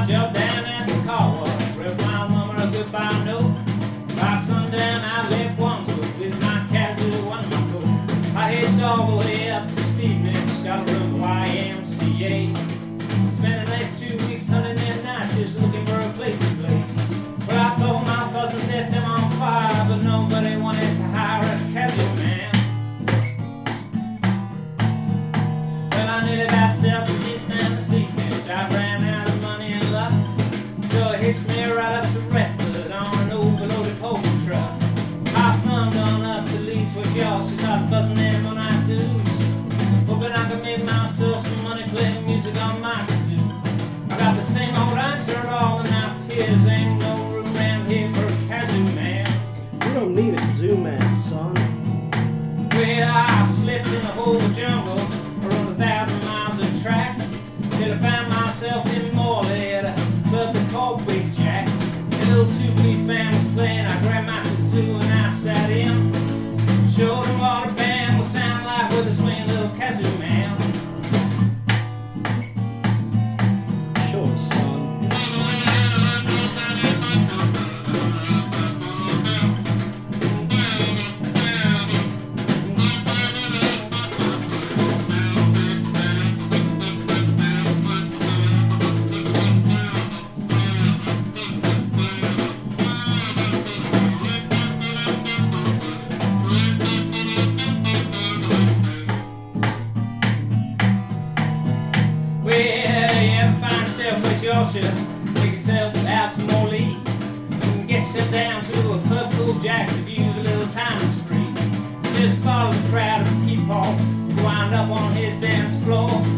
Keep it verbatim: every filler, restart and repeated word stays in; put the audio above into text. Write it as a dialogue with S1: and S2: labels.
S1: my job down at the car wash. Wrote my mama a goodbye note. By sundown I left Wandsworth with my kazoo on my coat. I hitched all the way up to Stevenage, got a room at Y M C A. Spent the next two weeks hunting them nights, just looking for a place to play. Well, I thought my cousin set them on fire, but nobody wanted to hire a casual man. Well, I nearly passed out to get down to Stevenage. I ran out of money and luck, so it hitched me right up to Redford on an overloaded poker truck. I thumbed on up to Leeds with y'all, she started buzzing them on our dues, hoping I could make myself some money playing music on my kazoo. I got the same old answer all of my peers. Ain't no room around here for a kazoo man.
S2: You don't need a kazoo man, son.
S1: Well, I slipped in the whole jungles, rode a thousand miles of track, till I found myself in Morley at a club they called Big Jacks. A little two-piece band was playing. I grabbed my kazoo and I sat in, showed them what a band would sound like with a swinging little kazoo man.
S2: Sure, son.
S1: Yorkshire, take yourself out to Morley and get yourself down to a club called Jack's to view the little time is free. Just follow the crowd of people who wind up on his dance floor.